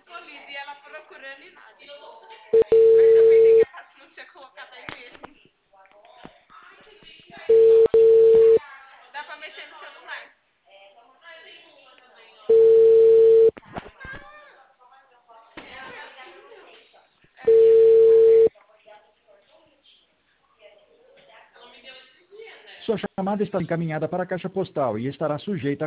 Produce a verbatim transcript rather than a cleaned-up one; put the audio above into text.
Ô, Liz, e ela procurando e nada. Aí eu pensei que a Tati não tinha colocado aí mesmo. Dá pra mexer no celular. Sua chamada está encaminhada para a caixa postal e estará sujeita a